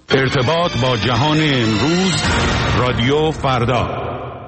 ارتباط با جهان امروز، رادیو فردا.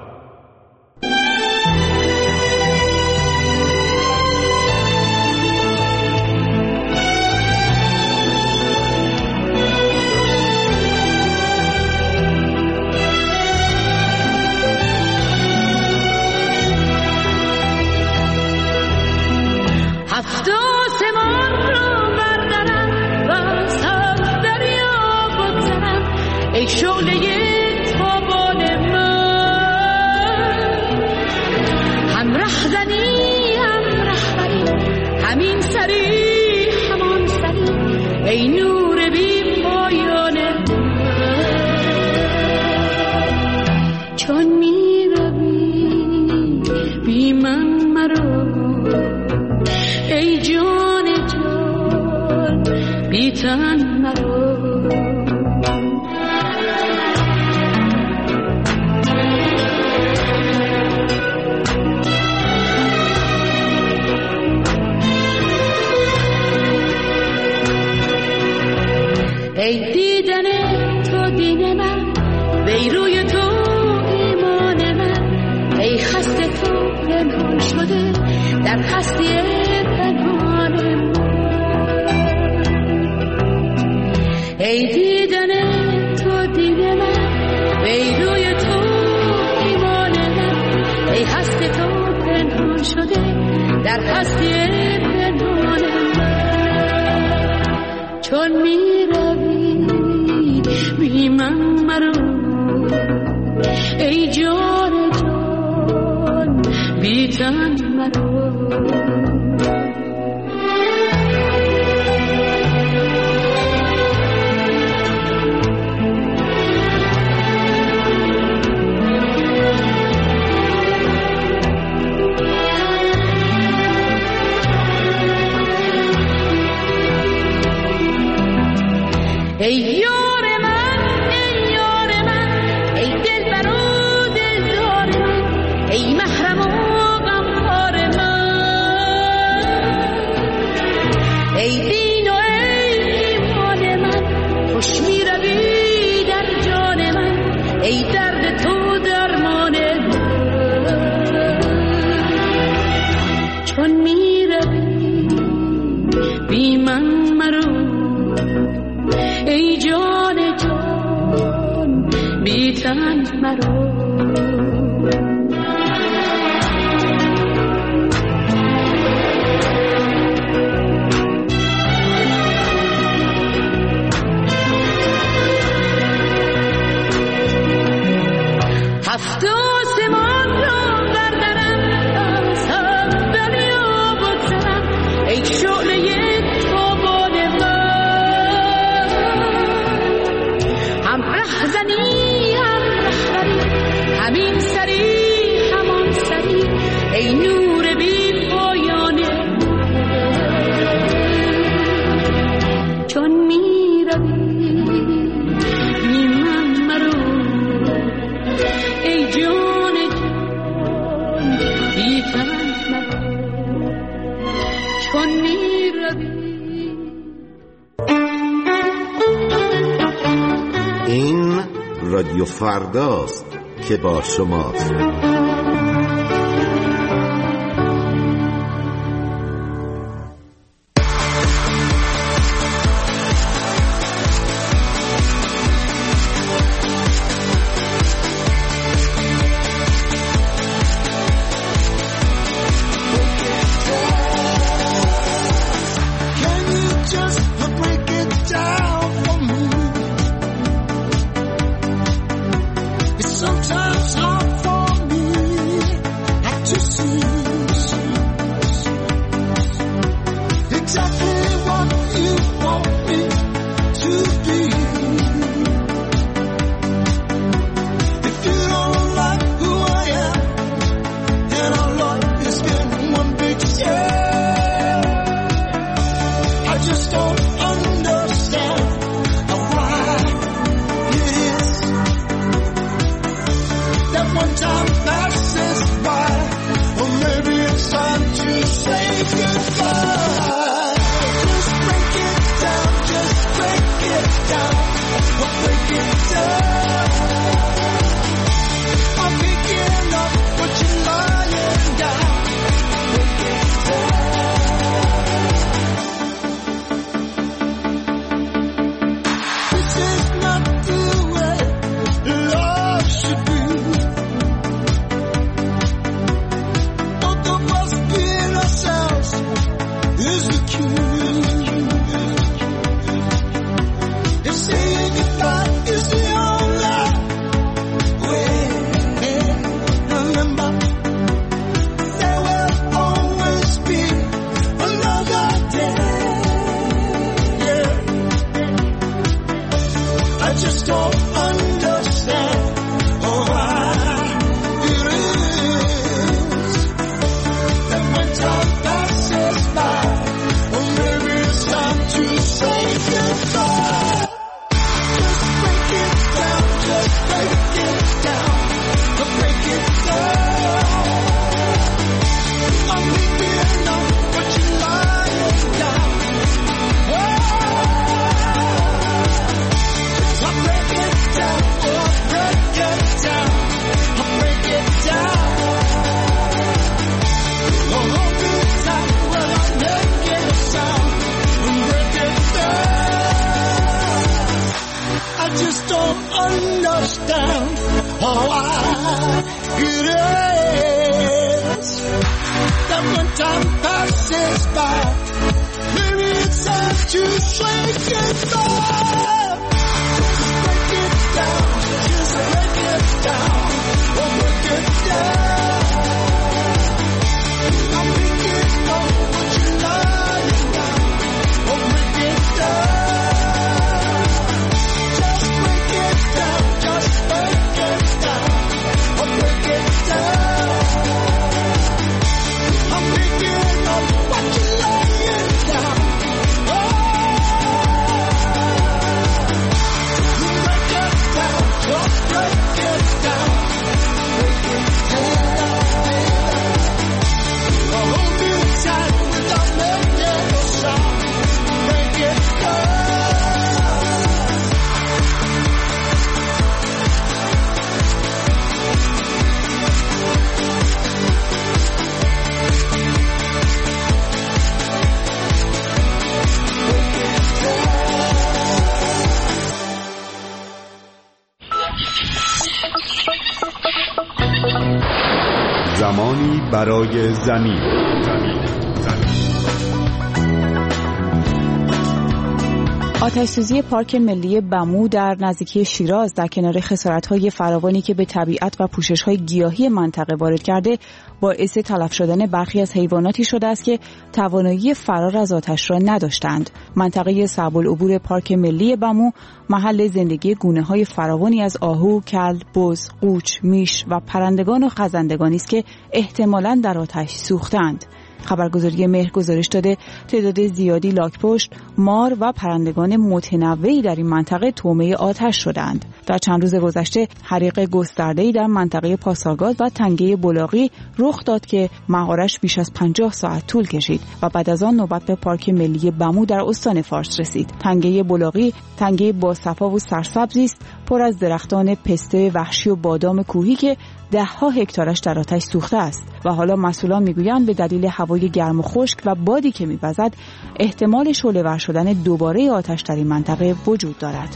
ای شعله تابان من، هم رهزنی هم رهبری، همین سری همان سری، ای نور بی پایان من. چون می روی بی من مرو، ای جان جان بی تن مرو. ای دیدن تو دین من، ای روی تو ایمان من، ای خسته تو پنهان شده در هستی پنهان من. ای دیدن تو دین من، ای روی تو ایمان من، ای خسته تو پنهان شده در هستی پنهان من. چون می بی من مرو، ای جان جان بی تن مرو. ای این رادیو فرداست که با شماست. Sometimes hard for me زمانی برای زمین. آتش‌سوزی پارک ملی بمو در نزدیکی شیراز در کنار خسارت‌های فراوانی که به طبیعت و پوشش‌های گیاهی منطقه وارد کرده باعث تلف شدن برخی از حیواناتی شده است که توانایی فرار از آتش را نداشتند. منطقه صعب العبور پارک ملی بمو محل زندگی گونه‌های فراوانی از آهو، کلب، بز، قوچ، میش و پرندگان و خزندگانی است که احتمالاً در آتش سوختند. خبرگزاری مهر گزارش داده تعداد زیادی لاک‌پشت، مار و پرندگان متنوعی در این منطقه طعمه آتش شدند. در چند روز گذشته حریق گسترده‌ای در منطقه پاسارگاد و تنگه بلاغی رخ داد که مهارش بیش از 50 ساعت طول کشید و بعد از آن نوبت به پارک ملی بمو در استان فارس رسید. تنگه بلاغی تنگه باصفا و سرسبزی است، پر از درختان پسته وحشی و بادام کوهی که ده‌ها هکتارش در آتش سوخته است و حالا مسئولان میگویند به دلیل هوای گرم و خشک و بادی که می‌وزد احتمال شعله‌ور شدن دوباره آتش در این منطقه وجود دارد.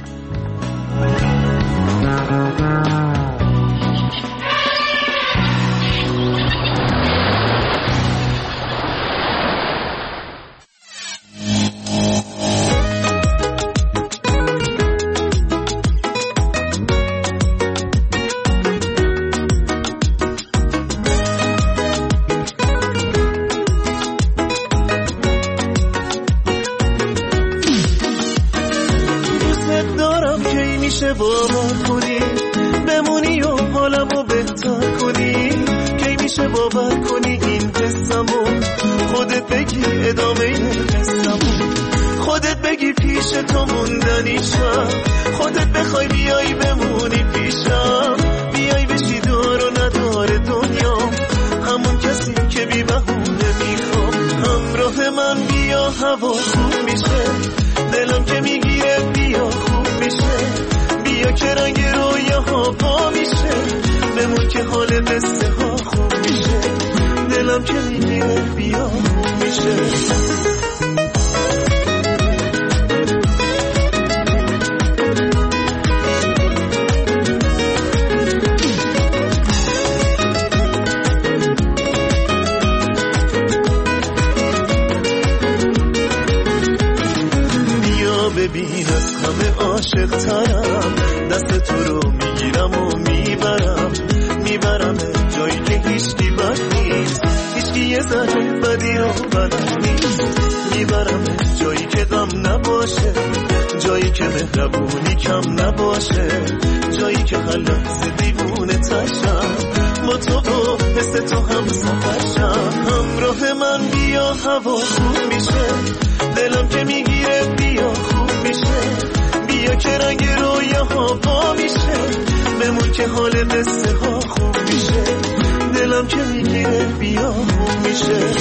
باور کنی بمونی و حالمو بهتر کنی، کی میشه باور کنی این قصه‌مو خودت بگی ادامه قصه‌مو، خودت بگی پیش تو موندنیشم، خودت بخوای بیای بمونی پیشم، بیای بشی دار و ندار دنیا، همون کسی که بی بهونه میخوام همراه من بیا، هوا خوب میشه دلم که میگیره بیا خوب همه عاشق ترم، دست تو رو میگیرم و میبرم جایی که هیچکی بد نیست، هیچکی یه ذره بدی رو بلد نیست، میبرم جایی که غم نباشه، جایی که مهربونی کم نباشه، جایی که هر لحظه دیوونه تشم با تو و حس تو هم سفرشم. همراه من بیا هوا خوب میشه، دلم که میگیره بیا خوب میشه، بیا که رنگ رویاها با میشه، بمون که حال قصه ها خوب میشه، دلم که میگیره بیا خوب میشه.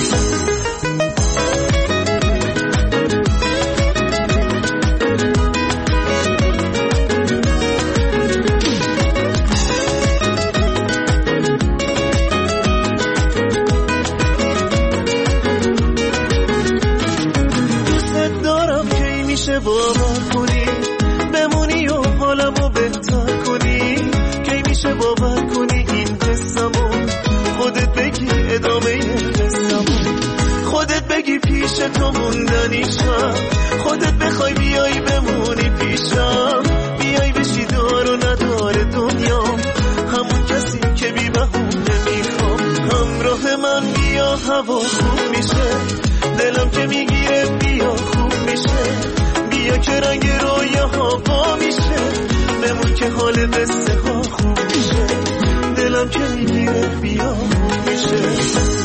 باور کنی بمونی و حالمو بهتر کنی، کی میشه باور کنی این قصه‌مو، خودت بگی ادامه قصه‌مو، خودت بگی پیش تو موندنیشم، خودت بخوای بیای بمونی پیشم، بیای بشی دار و ندار دنیا، همون کسی که بی بهونه میخوام. همراه من بیا هوا خوب میشه، دلم که میگیره بیا خوب میشه، بیا که رنگ رویاها با میشه، بمون که حال قصه ها خوب میشه، دلم که میگیره بیا خوب میشه.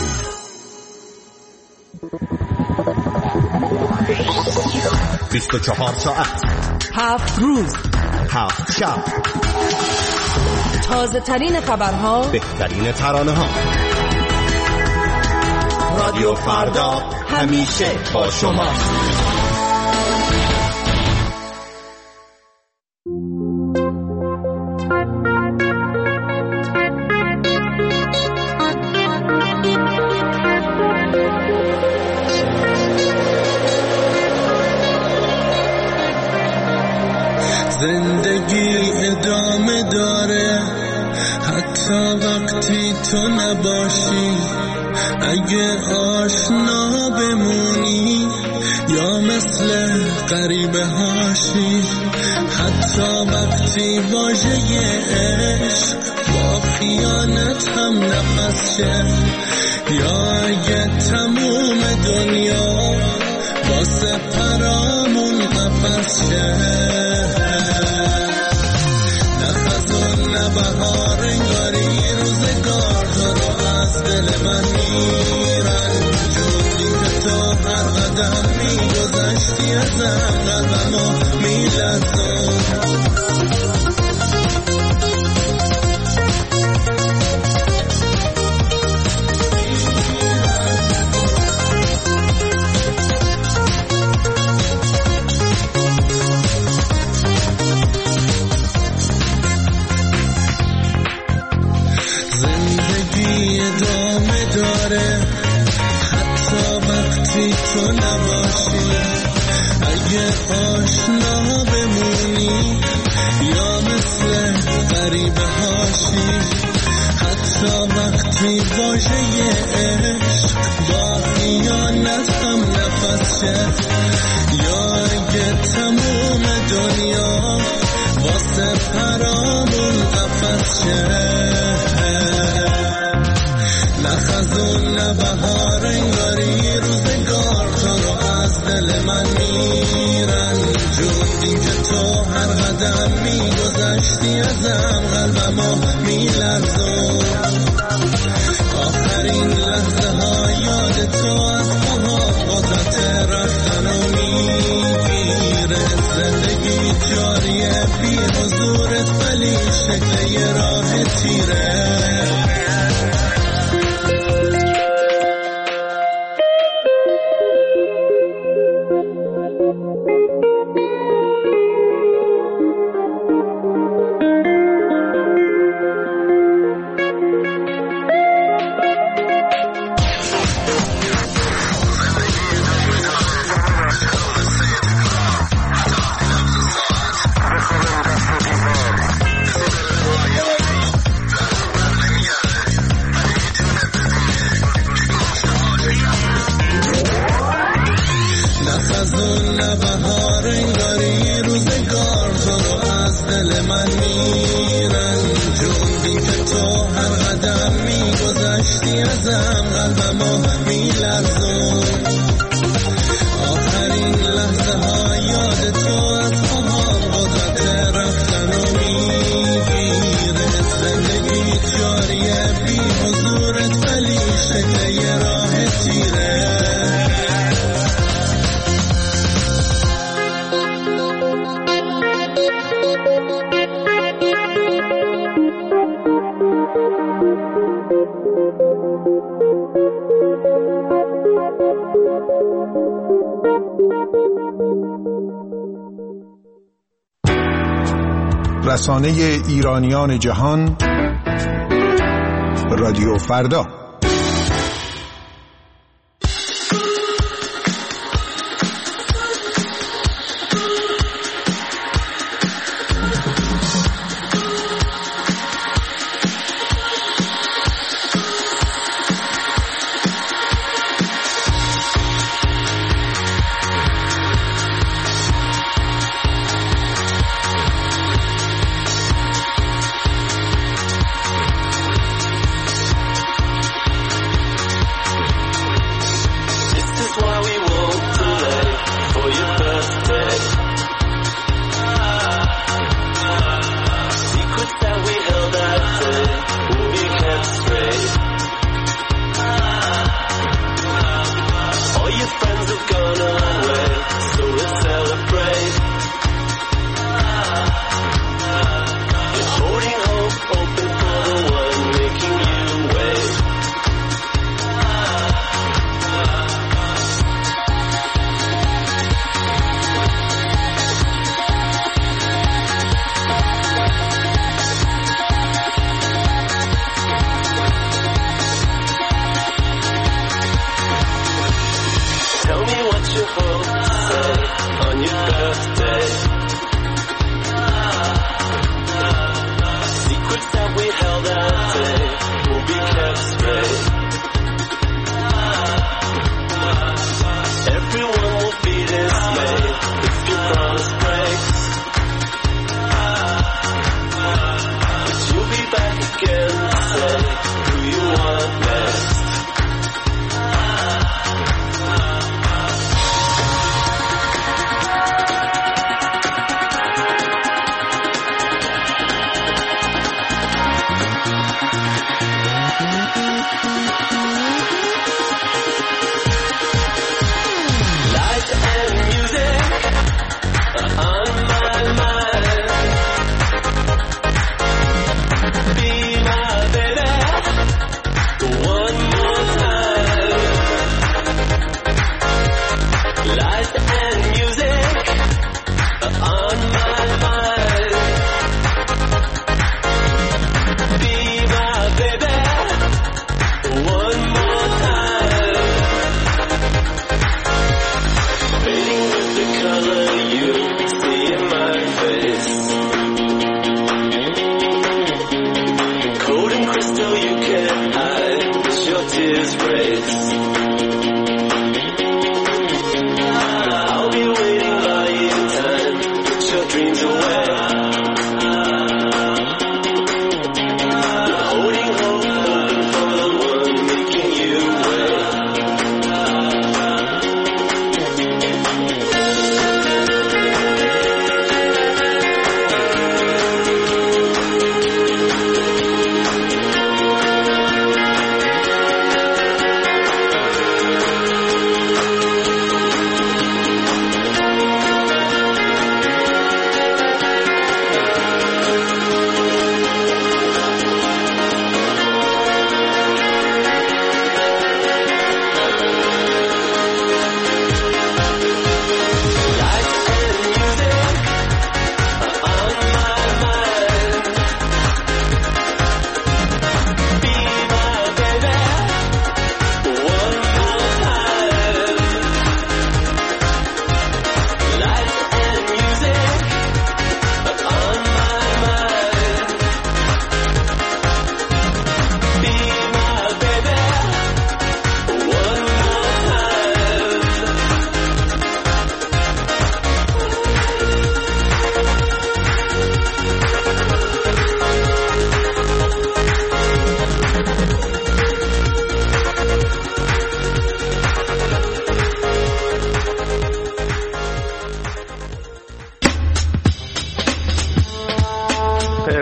24 ساعت 7 روز 7 شب، تازه ترین خبرها، بهترین ترانه ها. رادیو فردا همیشه با شما. زندگی ادامه داره حتی وقتی تو نباشی، اگه آشنا بمونی یا مثل غریبه هاشی، حتی وقتی واژه عشق با خیانت هم نفس شه، یا اگه تموم دنیا واسه پرامون قفس شه. بهار انگاری روزگار تو رو از دل من میرن، جوری که تو هر قدم میگذشتی ازم قلبمو میلرزون. ادامه داره حتی وقتی تو نباشی، اگه آشنا بمونی یا مثل غریبه هاشی، حتی وقتی واژه عشق با خیانت هم نفس شه، یا اگه تموم دنیا واسه پرامون قفس شه. نخزون نبهار انگاری روزگار تو رو از دل من میرن، جوری که تو هر قدم میگذشتی ازم قلبمو میلرزون. آخرین لحظه ها یاد تو از پاها قدرت رفتن و میگیره، زندگی جاریه بی حضورت ولی شکل یه راه تیره. من میرنجوندی که تو هر قدم میگذشتی ازم قلبمو میلرزون آخرین لحظه ها یاد تو از پاهام قدرت رفتن و میگیره زندگی جاریه بی حضورت ولی شکل یه راه تیره رسانه ایرانیان جهان رادیو فردا.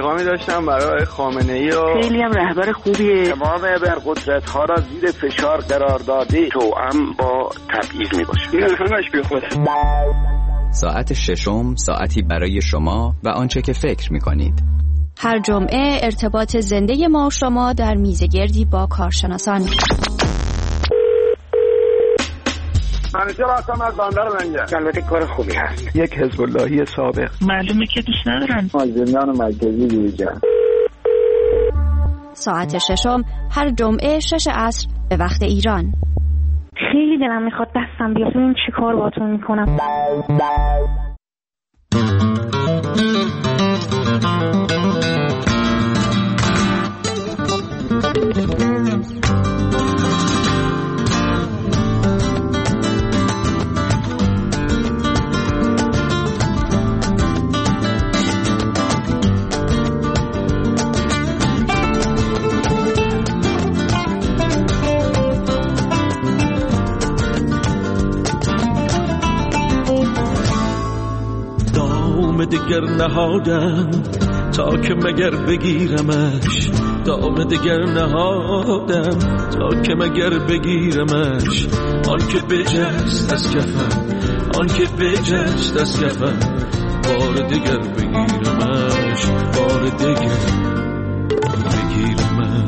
پیغامی داشتم برای خامنه‌ای و خیلی هم رهبر خوبیه. تمام ابرقدرت‌ها را زیر فشار قرار داده توأم با تبعیض میباشه. این همش بی خوده. ساعت ششم، ساعتی برای شما و آنچه که فکر می‌کنید. هر جمعه ارتباط زنده ما و شما در میزگردی با کارشناسان. منیجر هستم از بندر لنگر. البته کار خوبی هست. یک حزب اللهی سابق. معلومه که دوست ندارن. زندان مرکزی دیجا. ساعت ششم هر جمعه 6 عصر به وقت ایران. خیلی دلم میخواد دستم بیاد ببینم چی کار باهاتون میکنم. دگر نهادم تا که مگر بگیرمش، دام دگر نهادم تا که مگر بگیرمش. آن که بجست از کفم، آن که بجست از کفم، بار دگر بگیرمش، بار دگر بگیرمش.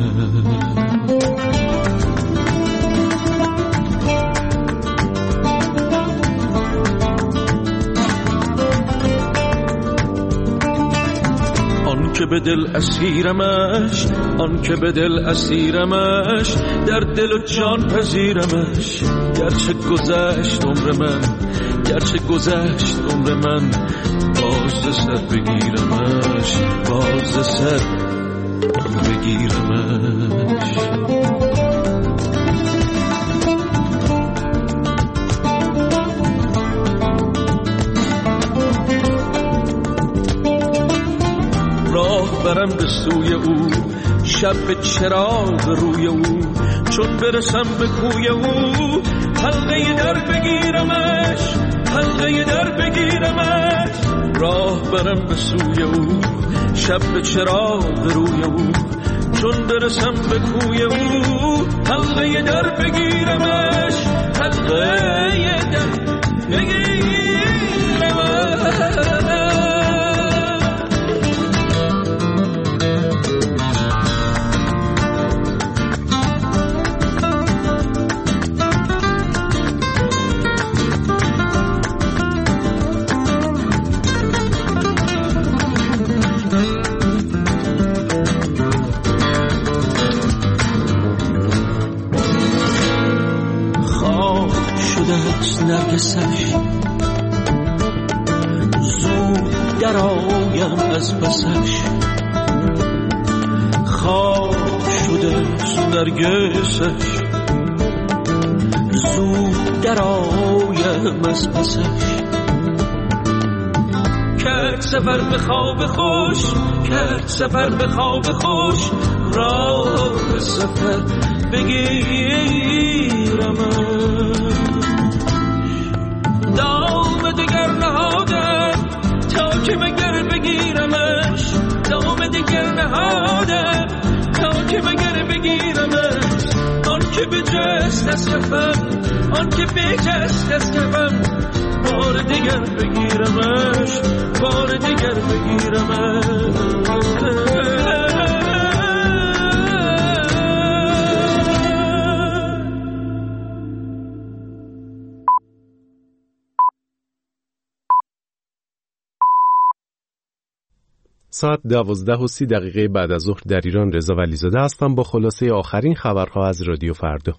که به دل اسیرمش، آن که به دل اسیرمش، در دل و جان پذیرمش. گرچه گذشت عمر من، گرچه گذشت عمر من، باز سر بگیرمش، باز سر بگیرمش. برم به سوی او، شب به چراغ روی او، چون برسم به کوی او، حلقه در بگیرمش، حلقه در بگیرمش. راه برم به سوی او، شب به چراغ روی او، چون برسم به کوی او، حلقه در بگیرمش، حلقه در بگیرمش. نرگسش زود درآیم از پسش، خاک شده نرگسش زود درآیم از پسش. کرد سفر به خواب خوش، کرد سفر به خواب خوش، راه سفر بگیرمش. دام دگر نهادم تا که مگر بگیرمش، دام دگر نهادم تا که مگر بگیرمش. آن که بجست از کفم، آن که بجست از کفم، بار دگر بگیرمش، بار دگر بگیرمش. ساعت 12:30 بعد از ظهر در ایران. رضا ولیزاده هستم با خلاصه آخرین خبرها از رادیو فردا.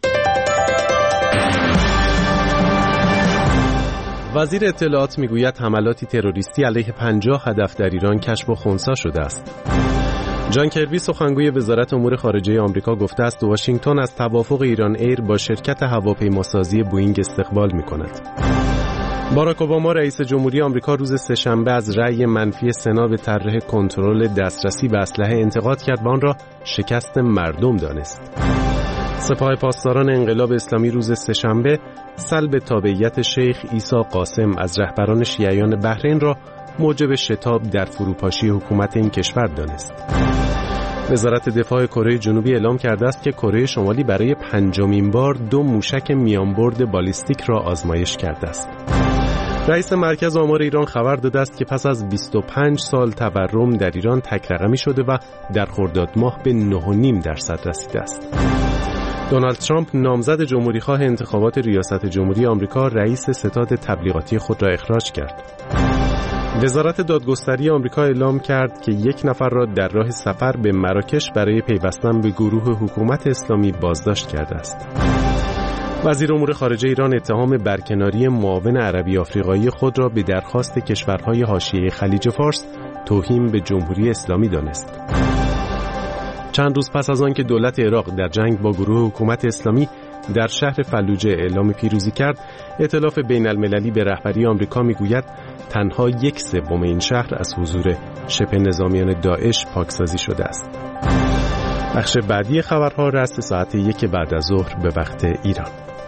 وزیر اطلاعات میگوید حملاتی تروریستی علیه 50 هدف در ایران کشف و خنثی شده است. جان کربی سخنگوی وزارت امور خارجه آمریکا گفته است واشنگتن از توافق ایران ایر با شرکت هواپیماسازی بوئینگ استقبال می‌کند. باراک اوباما رئیس جمهوری آمریکا روز سه‌شنبه از رأی منفی سنا به طرح کنترل دسترسی به اسلحه انتقاد کرد و آن را شکست مردم دانست. سپاه پاسداران انقلاب اسلامی روز سه‌شنبه سلب تابعیت شیخ عیسی قاسم از رهبران شیعیان بحرین را موجب شتاب در فروپاشی حکومت این کشور دانست. وزارت دفاع کره جنوبی اعلام کرده است که کره شمالی برای 5مین بار 2 موشک میانبرد بالیستیک را آزمایش کرده است. رئیس مرکز آمار ایران خبر داده است که پس از 25 سال تورم در ایران تک رقمی شده و در خرداد ماه به 9.5% رسیده است. دونالد ترامپ نامزد جمهوریخواه انتخابات ریاست جمهوری آمریکا رئیس ستاد تبلیغاتی خود را اخراج کرد. وزارت دادگستری آمریکا اعلام کرد که 1 نفر را در راه سفر به مراکش برای پیوستن به گروه حکومت اسلامی بازداشت کرده است. وزیر امور خارجه ایران اتهام برکناری معاون عربی آفریقایی خود را به درخواست کشورهای حاشیه خلیج فارس توهین به جمهوری اسلامی دانست. چند روز پس از آن که دولت عراق در جنگ با گروه حکومت اسلامی در شهر فلوجه اعلام پیروزی کرد، ائتلاف بین المللی به رهبری آمریکا میگوید تنها 1/3 این شهر از حضور شبه نظامیان داعش پاکسازی شده است. بخش بعدی خبرها رأس ساعت 1 بعد از ظهر به وقت ایران.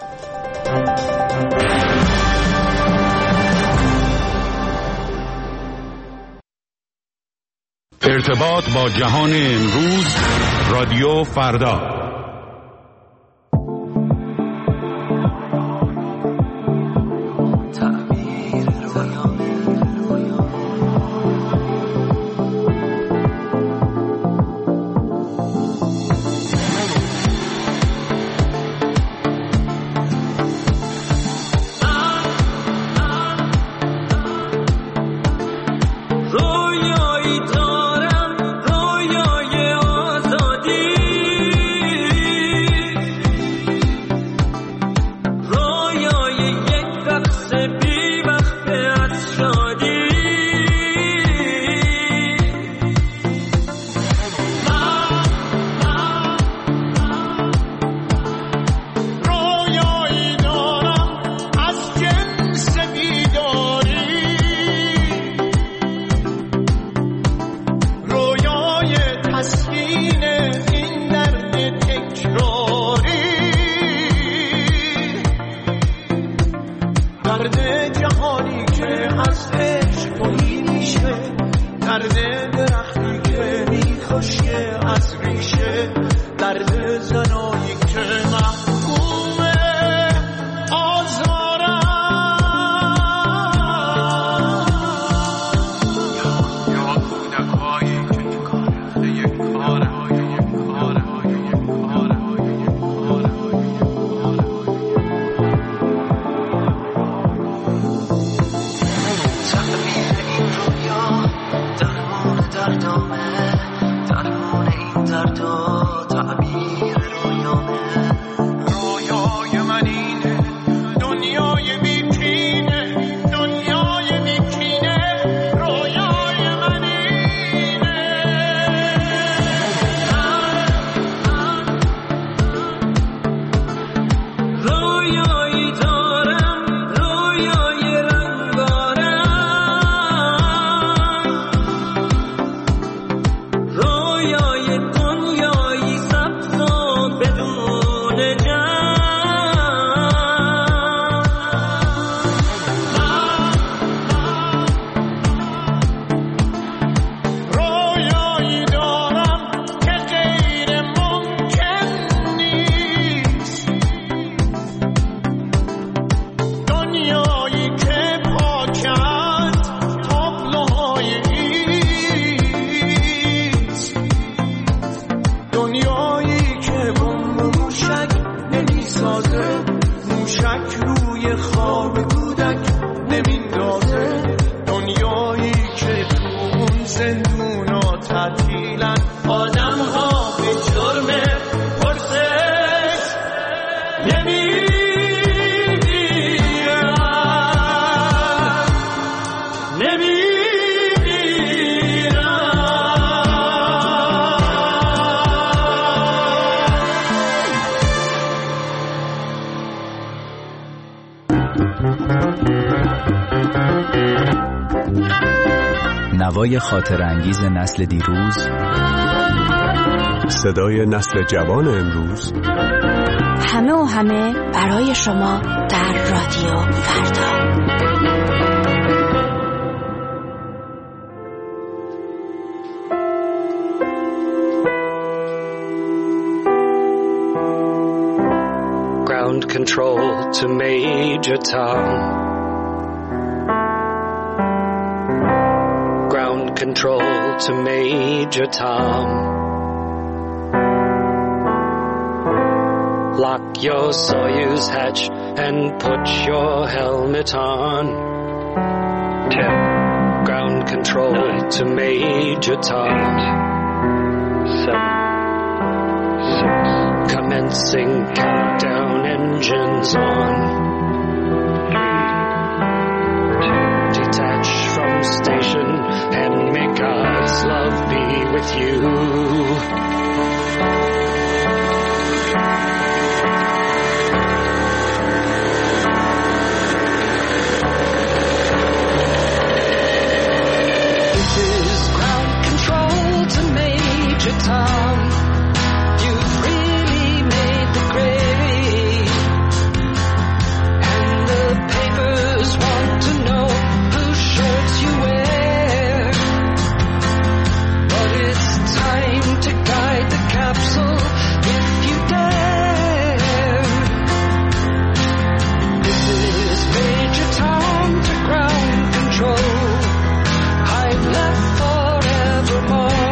ارتباط با جهان امروز، رادیو فردا. نوای خاطر انگیز نسل دیروز، صدای نسل جوان امروز، همه و همه برای شما در رادیو فردا. control to Major Tom. Ground control to Major Tom. Lock your Soyuz hatch and put your helmet on. 10. Ground control 9, to Major Tom. 8, 7, 6. Commencing countdown, engines on. 3, 2. Detach from station and may God's love be with you. Tom, you've really made the grade, and the papers want to know whose shirts you wear, but it's time to guide the capsule if you dare. This is Major Tom to ground control. I've left forevermore.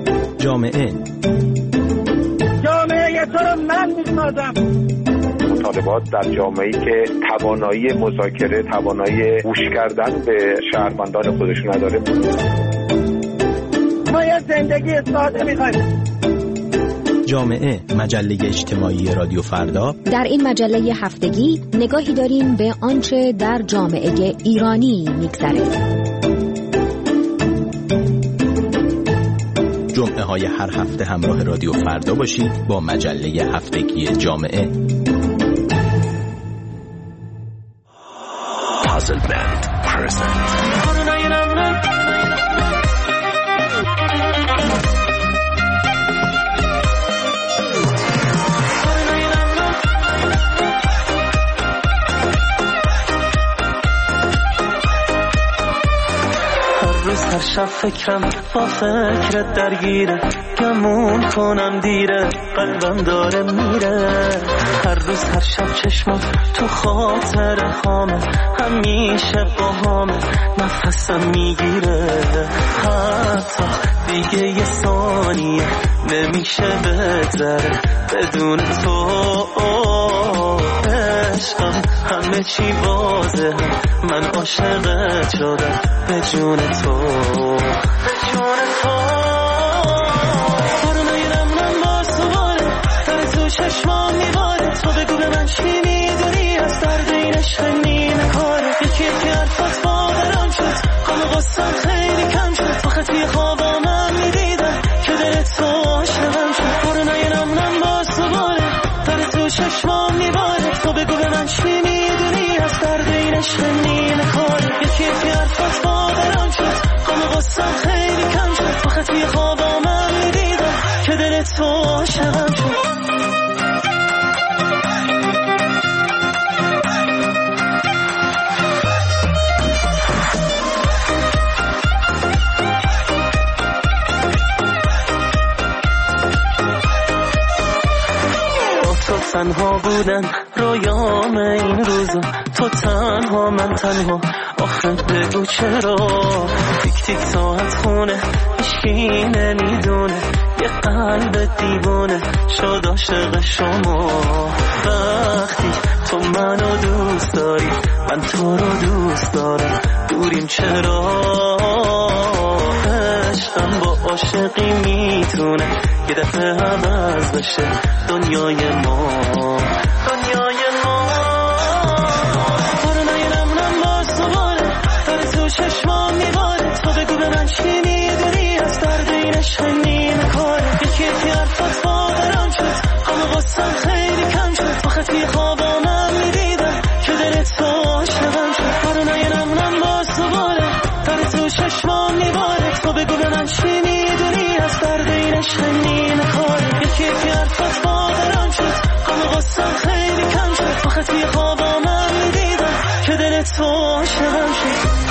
جامعه تو رو من میسازم. مطالبات در جامعه‌ای که توانایی مذاکره، توانایی گوش کردن به شهروندان خودش نداره. ما یه زندگی ساده می‌خوایم. جامعه، مجله اجتماعی رادیو فردا. در این مجله هفتگی نگاهی داریم به آنچه در جامعه ایرانی می‌گذره. جمعه های هر هفته همراه رادیو فردا باشید با مجله هفتگی جامعه. Puzzle Band present. هر شب فکرم با فکرت درگیره، گمون کنم دیره، قلبم داره میره. هر روز هر شب چشمم تو خاطر خامه، همیشه با همه نفسم میگیره. حتی دیگه یه ثانیه نمیشه بگذره بدون تو. عشقم همه چی واضحه، من عاشقت شدم به جون تو، به جون تو. برو نگیرم من باز دوباره، در تو چشمام میباره. تو بگو به من چی میدونی از درد این عشق نیمه کاره. یکی یکی حرفات باورم شد، غم غصم خیلی کم شد. وقت توی خوابم من میدیدم که دل تو عاشقم شد. برو نگیرم من باز دوباره، در تو چشمام میباره. تو بگو به من چی میدونی از درد این عشق نیمه کاره. یکی یکی حرفات باورم شد، غم غصم خیلی کم شد. وقت توی خوابم من میدیدم که دل تو عاشقم شد. تنها بودن رویام این روزا، تو تنها من تنها. آخه بگو چرا تیک تیک ساعت خونه، هیچکی نمیدونه یه قلب دیوانه شد عاشق شما. وقتی تو منو دوست داری من تو رو دوست دارم، دوریم چرا؟ عشقم با عاشقی میتونه یه دفعه عوض بشه دنیای ما، دنیای ما. برو نگیرم من باز دوباره، در تو چشمام میباره. تو بگو به من چی میدونی از درد این عشق نیمه کاره. یکی یکی حرفات باورم شد، غم غصم خیلی کم شد. وقت توی خوابم من میدیدم که دل تو عاشقم شد. برو نگیرم من باز دوباره، در تو چشمام میباره. تو بگو به من چی میدونی از درد این عشق نیمه کاره. یکی یکی حرفات باورم شد، غم غصم خیلی کم شد. وقت توی خوابم من میدیدم که دل تو عاشقم شد.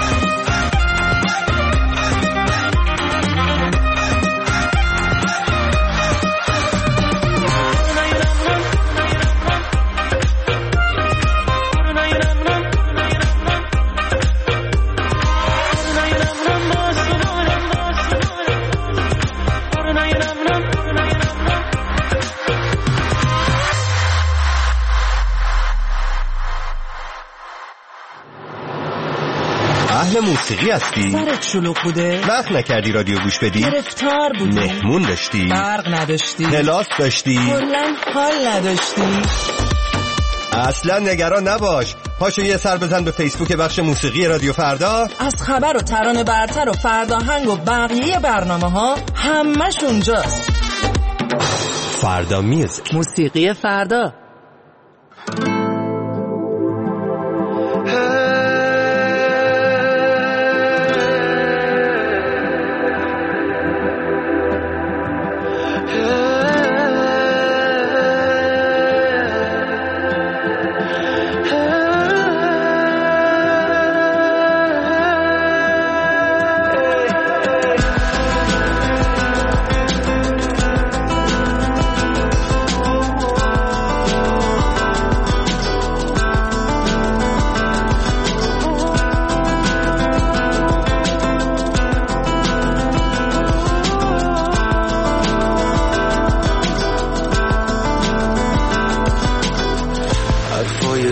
اهل موسیقی هستی؟ سرت شلوغ بوده؟ وقت نکردی رادیو گوش بدی؟ گرفتار بودی؟ مهمون داشتی؟ برق نداشتی؟ کلاس داشتی؟ کلاً حال نداشتی؟ اصلا نگران نباش، پاشو یه سر بزن به فیسبوک بخش موسیقی رادیو فردا. از خبر و ترانه برتر و فرداهنگ و بقیه برنامه ها همش اونجاست. فردا میوزیک، موسیقی فردا.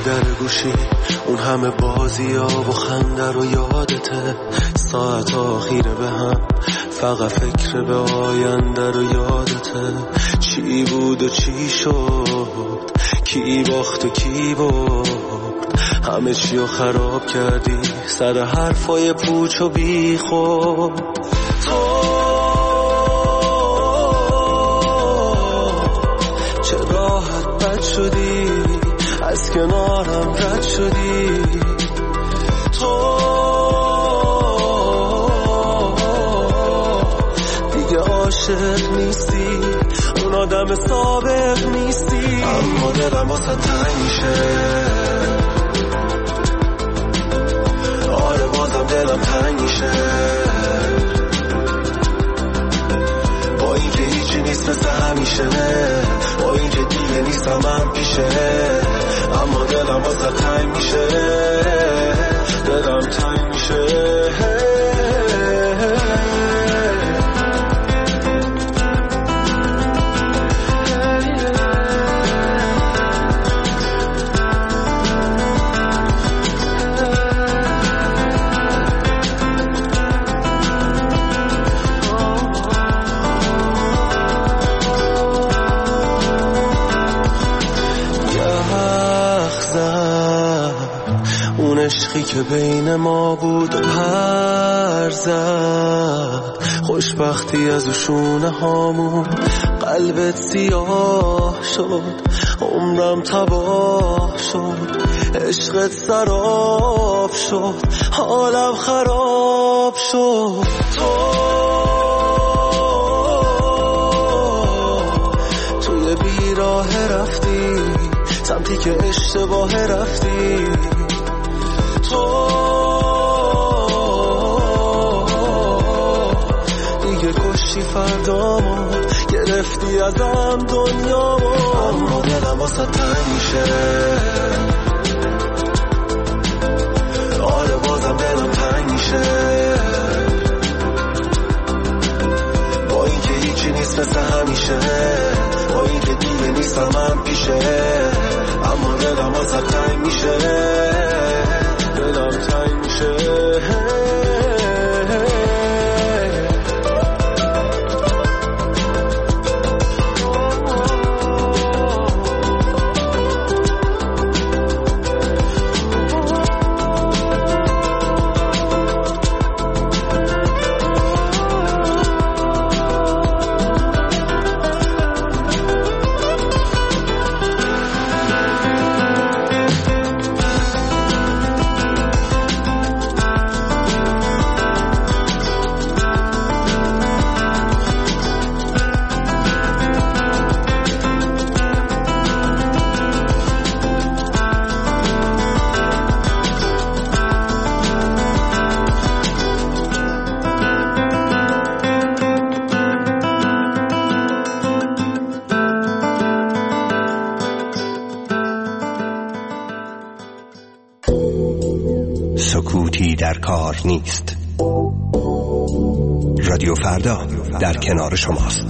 در گوشی اون همه بازی ها و خنده رو یادته، ساعت آخیره به هم فقط فکر به آینده رو یادته. چی بود و چی شد، کی باخت و کی برد، همه چی رو خراب کردی سر حرفای پوچ و بی خود. تو چه راحت بد شدی، از کنارم رد شدی. تو دیگه عاشق نیستی، اون آدم سابق نیستی. اما دلم واسه تنگ میشه، آره بازم دلم تنگ میشه. با اینکه هیچی نیست مثل همیشه، با اینکه دیگه نیستم من پیشه، اما دلم واسه تنگ میشه، دلم تنگ میشه. عشقی که بین ما بود و پر زد، خوشبختی از شونه هامون قلبت سیاه شد، عمرم تباه شد، عشقت سراب شد، حالم خراب شد. توی بیراه رفتی سمتی که اشتباه رفتی. دیگه کشتی فردامو، گرفتی ازم دنیامو، اما دلم واسه تنگ میشه، آره بازم دلم تنگ میشه. با اینکه هیچی نیست مثل همیشه، با اینکه دیگه نیستم من پیشه، اما دلم واسه تنگ میشه، دلم تنگ میشه. سکوتی در کار نیست. رادیو فردا در کنار شماست.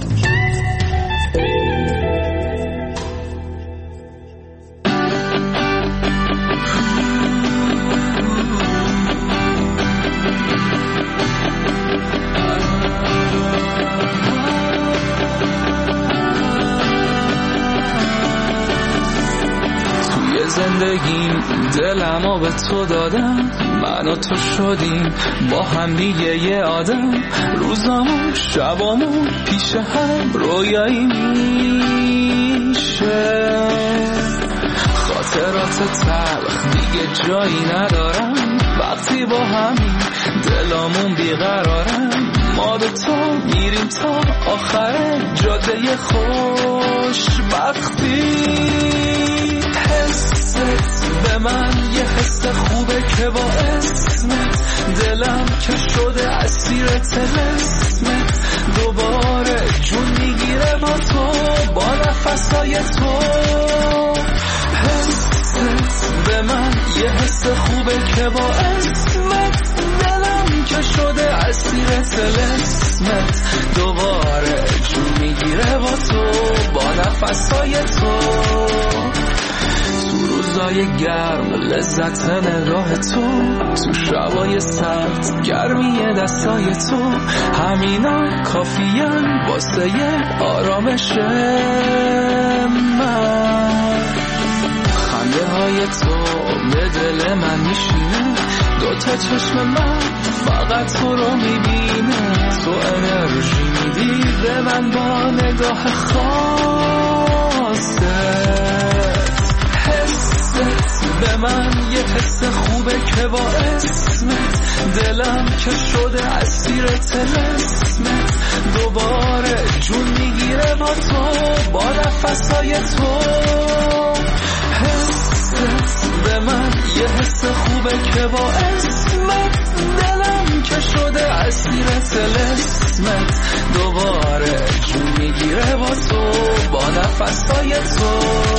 توی زندگیم دلمو به تو دادم، من و تو شدیم با هم دیگه یه آدم، روزامون شبامون پیش هم رویایی میشه، خاطرات تلخ دیگه جایی ندارم، وقتی با همین دلامون بیقرارم، ما دوتا میریم تا آخر جاده خوشبختی. حست به من یه حس خوبه که با اسمت دلم که شده اسیر طلسمت، دوباره جون میگیره با تو، با نفسای تو. حست به من یه حس خوبه که با اسمت دلم که شده اسیر طلسمت، دوباره جون میگیره با تو، با نفسای تو. تو روز روزای گرم لذت نگاه تو شبای سرد گرمی دستای تو، همینا کافیان واسه آرامش من. خنده های تو به دل من میشینه، دوتا چشم من فقط تو رو میبینه. تو انرژی میدی به من با نگاه خاصت، حست به من یه حس خوبه که با اسمت دلم که شده اسیر طلسمت، دوباره جون میگیره با تو با نفسای تو. حست به من یه حس خوبه که با اسمت دلم که شده اسیر طلسمت، دوباره جون میگیره با تو با نفسای تو.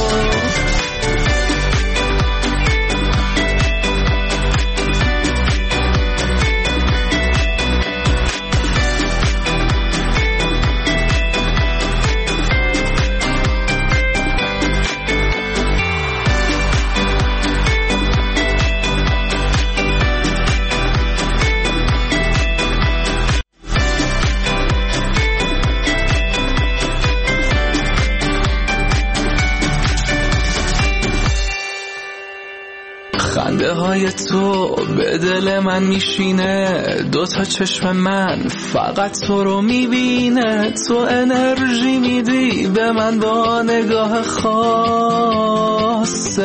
خنده های تو به دل من میشینه، دوتا چشم من فقط تو رو میبینه. تو انرژی میدی به من با نگاه خاصت،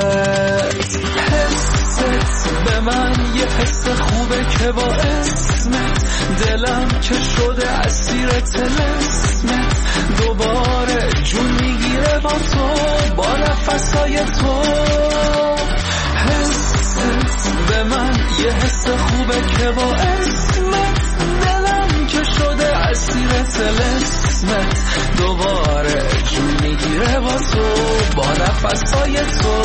حست به من یه حس خوبه که با اسمت دلم که شده اسیر طلسمت، دوباره جون میگیره با تو با نفسای تو. حست به من یه حس خوبه که با اسمت دلم که شده اسیر طلسمت، دوباره جون میگیره با تو با نفسای تو.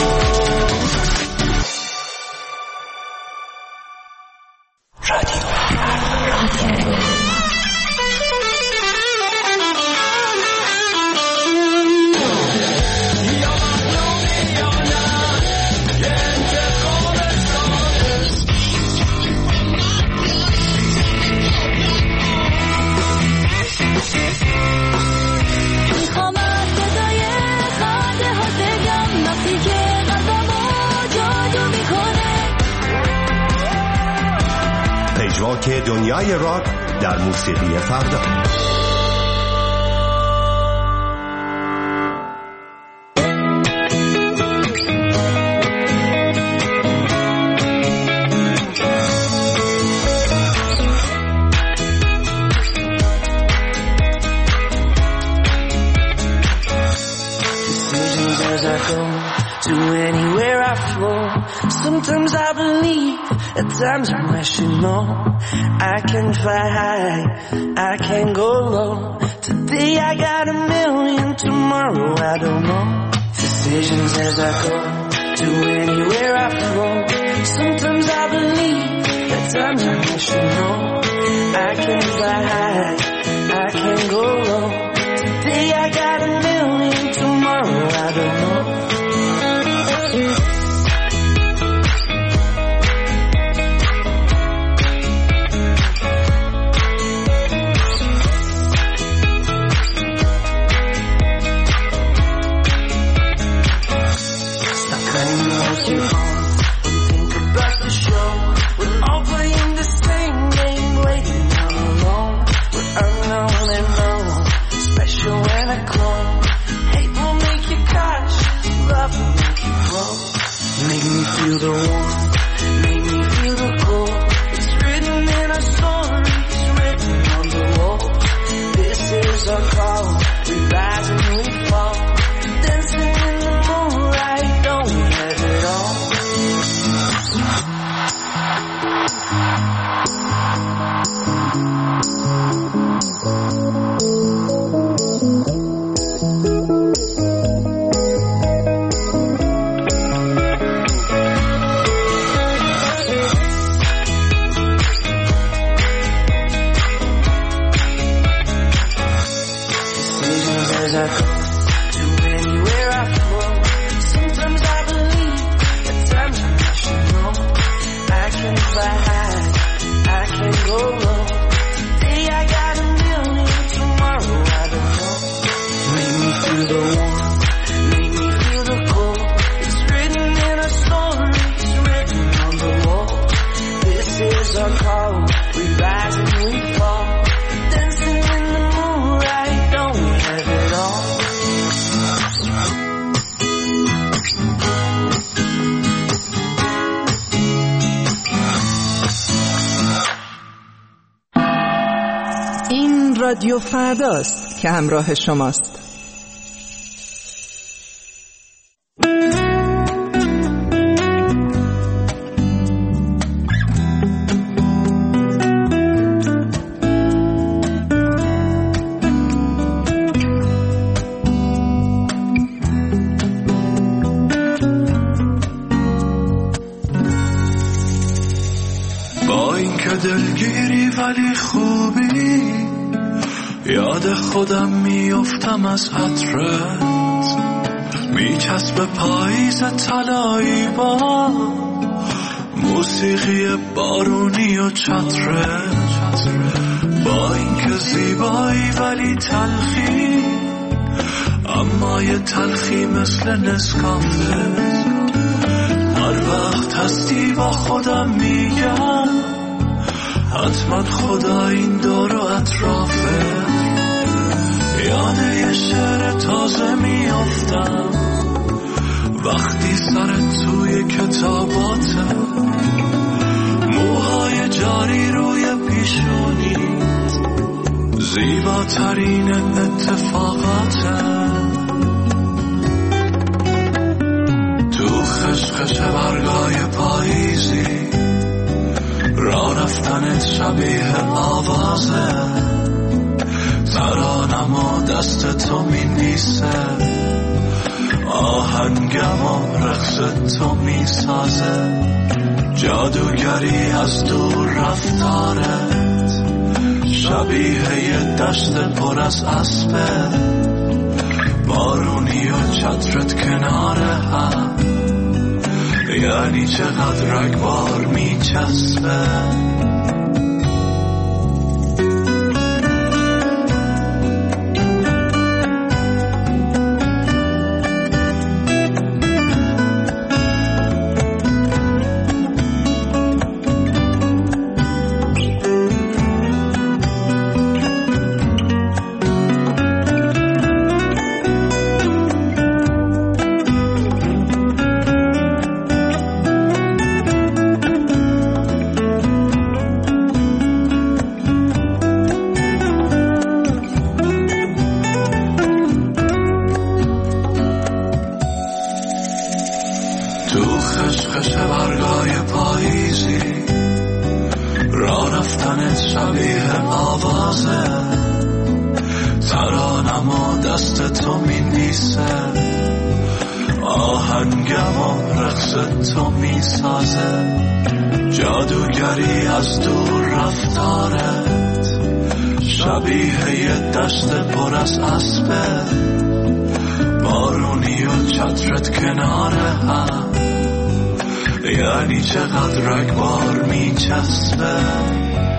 که دنیای راک در موسیقی فردا. Sometimes I believe, at times I'm rational. I can fly high, I can go low. Today I got a million, tomorrow I don't know. Decisions as I go, to anywhere I flow. Sometimes I believe, at times I'm rational. I can fly high, I can go low. Today I got a million, tomorrow I don't know. Feel the warmth, make me feel the cold. It's written in our stories, written on the wall. This is our call, we rise and we fall. Dancing in the moonlight, don't we have it all? I go to anywhere I flow. Sometimes I believe, رادیو فرداست که همراه شماست. دلگیری ولی خوبی، یاد خودم میافتم از عطرت، میچسب پاییز طلایی با موسیقی بارونی و چترت. با اینکه زیبایی ولی تلخی، اما یه تلخی مثل نسکافه. هر وقت هستی با خودم میگم حتما خدا این دور و اطرافه. یاد یه شعر تازه میافتم وقتی سرت توی کتاباته، موهای جاری روی پیشونیت، زیباترین اتفاقاته. تو خشخش برگای پاییزی، راه رفتنت شبیه آوازه، ترانم و دست تو می‌نویسه، آهنگم و رقص تو میسازه. جادوگری از دور رفتارت، شبیه یه دشت پر از اسبه، بارونی و چترت کنار هم، یعنی چقدر رگبار میچسبه. خشخش برگای پاییزی، راه رفتنت شبیه آوازه، ترانم و دست تو می‌نویسه، آهنگم و رقص تو میسازه. جادوگری از دور رفتارت، شبیه یه دشت پر از اسبه، بارونی و چترت کنار هم، یعنی چقدر رگبار میچسبه.